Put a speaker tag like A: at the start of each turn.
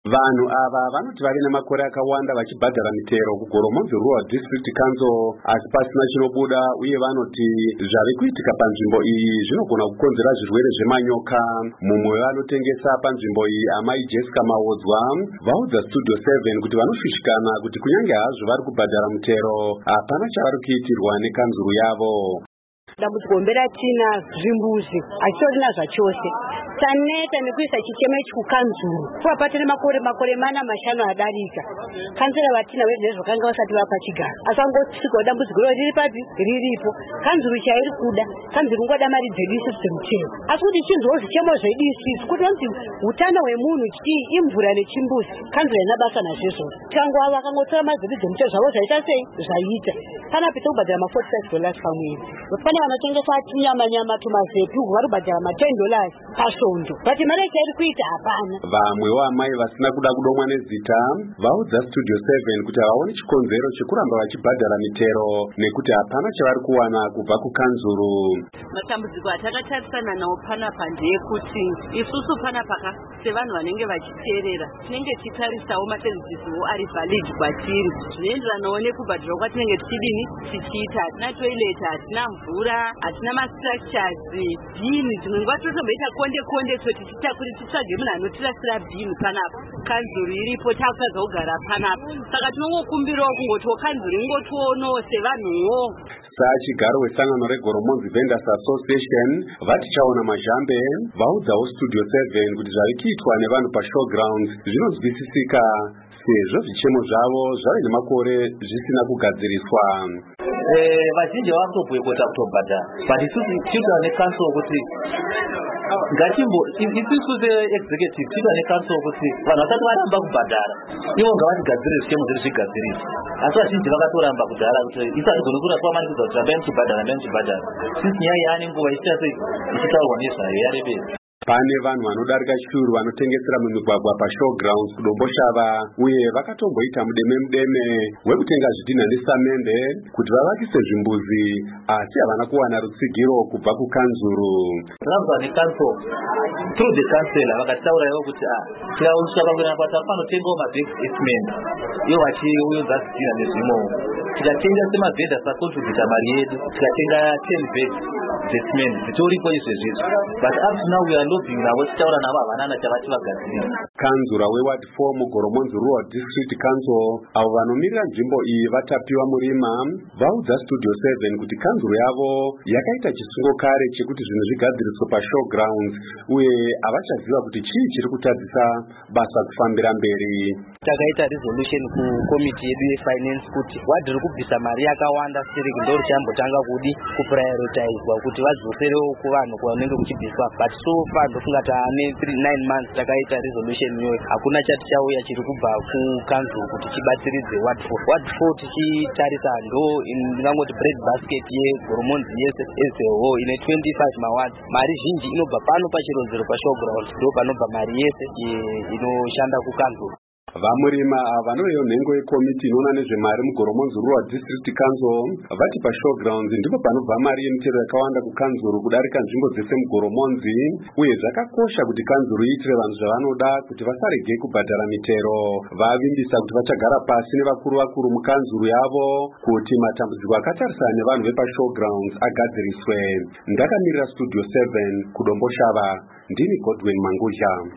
A: Vanhu ava vanoti vave namakore akawanda vachibhadhara mitero kuGoromonzi Rural District Council asi pasina chinobuda, uye vanoti zvave kuitika panzvimbo iyi zvinogona kukonzera zvirwere zvemanyoka. Mumwe wevanotengesa panzvimbo iyi, amai Jessica Mawodzwa, vaudza Studio 7 kuti vanoshushikana kuti kunyange hazvo vari kubhadhara mitero, hapana chavari kuitirwa nekanzuru yavo.
B: Dambudziko ratina zvimbuzi achitorina zvachose. Taneta nekuisa chichemo ichi kukanzuru kuva patine makore mana mashanu adarika. Kansela vatina vezvezvo vakanga vasati vapa chigaro, asi vangosvika dambudziko riri papi riripo. Kanzuru chairi kuda, kanzuru ngoda mari dzeDC dzemutero, asi kuti chinzwawo zvichemo zveDC kuti vanzi utano hwemunhu imvura nechimbuzi, kanzura ina basa nazvo. Changwa vakangotora mari dzedu dzemutero zvavo zvaita sei zvaita. Kana pita kubhadhara $45 pamwedzi. Pane vanotengesa nyama tumazetu vari kubhadhara $10 pasvondo. Bati mari yairi kuita hapana.
A: Vamwewo amai vasina kuda kudomwa nezita vaudza Studio 7 kuti havaoni chikonzero chekuramba vachibhadhara mitero nekuti hapana chavari kuwana kubva kukanzuru.
C: Matambudziko atakatarisana nawo panapa ndeyekuti isusu panapa sevanhu vanenge vachiteerera tinenge tichitarisawo masevhisiwo ari valid kwatiri zvinoenderanawo nekubhadhara kwatinenge tichidini tichiita. Hatina toilet, hatina mvura, hatina mastructures, bhini dzimwe nguva totomboita konde tichitakuti titsvage munhu anotirasira bhini panapa. Kanzuru iripo, takutadza kugara panapa, saka tinongokumbirawo kungotiwo kanzuru ingotionowo sevanhuwo.
A: Sachigaro wesangano reGoromonzi Vendors Association vati chaona mazhambe vaudzawo Studio 7 kuti zvari kuitwa nevanhu pashowgrounds zvinonzwisisika sezvo zvichemo zvavo zvave nemakore zvisina kugadziriswa.
D: Vazhinji vakutobhoikota kutobhadhara, but isusu tinotaura neCouncil kuti isusu seexecutive tinotaura neCouncil kuti vanhu vasati varamba kubhadhara ivo ngavatigadzire zvichemo zvedu zvigadzirisa. Asi vazhinji vakatoramba kudhara kuti isu hatigonokura twamanikuza kuti rambai muchibhadhara since nyaya yaane nguva ichitaurwa nezvayo yarebera.
A: Pane vanhu vanodarika shuru vanotengesera mumigwagwa pashowgrounds kudomboshava, uye vakatomboita mudeme wekutenga zvidhina nesamende kuti vavakise zvimbuzi, asi havana kuwana rutsigiro kubva kukanzuru.
D: Ravwa neCouncil through the councillor vakataurawo kuti tikausha pakuena kuti panotengawo mabhegi esimende ivo vachiunza zvidhina nezvimwewo. Tikatenga semavhedha sakontribhuta mari yedu, tikatenga 10 beds dzesimende dzitoripo izvezvizvo, but up to now we are lobbying navo tichaura navo havanana chavati vagadzirira.
A: Kanzura weward 4 muGoromonzi Rural District Council avo vanomirira nzvimbo iyi vatapiwa murima vaudza Studio 7 kuti kanzuru yavo yakaita chisungo kare chekuti zvinhu zvigadziriswe pashowgrounds, uye havachaziva kuti chii chiri kutadzisa basa kufambira mberi.
E: Takaita resolution kukomiti yedu yefinance kuti wadhiri kubvisa mari yakawanda siriki ndo richambotanga kudi kuprioritizwa kuti vadzoserewo kuvanhu kwanenge kuchibviswa, but so far ndofunga taane 9 months takaita resolution iyoyo hakuna chati chauya chiri kubva kukanzuru kuti chibatsiridze ward 4. Ward 4 tichitarisa ndo ndingangoti bread basket yeGoromonzi yese as a whole ine 25 mawards. Mari zhinji inobva pano pachironzero pashowgrounds ndo panobva mari yese inoshanda kukanzuru.
A: Vamurima vanoyewo nhengo yekomiti inoona nezvemari muGoromonzi Rural District Council vati pashowgrounds ndipo panobva mari yemitero yakawanda kukanzuru kudarika nzvimbo dzese muGoromonzi, uye zvakakosha kuti kanzuru iitire vanhu zvavanoda kuti vasarege kubhadhara mitero. Vavimbisa kuti vachagara pasi nevakuru mukanzuru yavo kuti matambudziko akatarisana nevanhu vepashowgrounds agadziriswe. Ndakamirira Studio 7 kudomboshava, ndini Godwin Mangudya.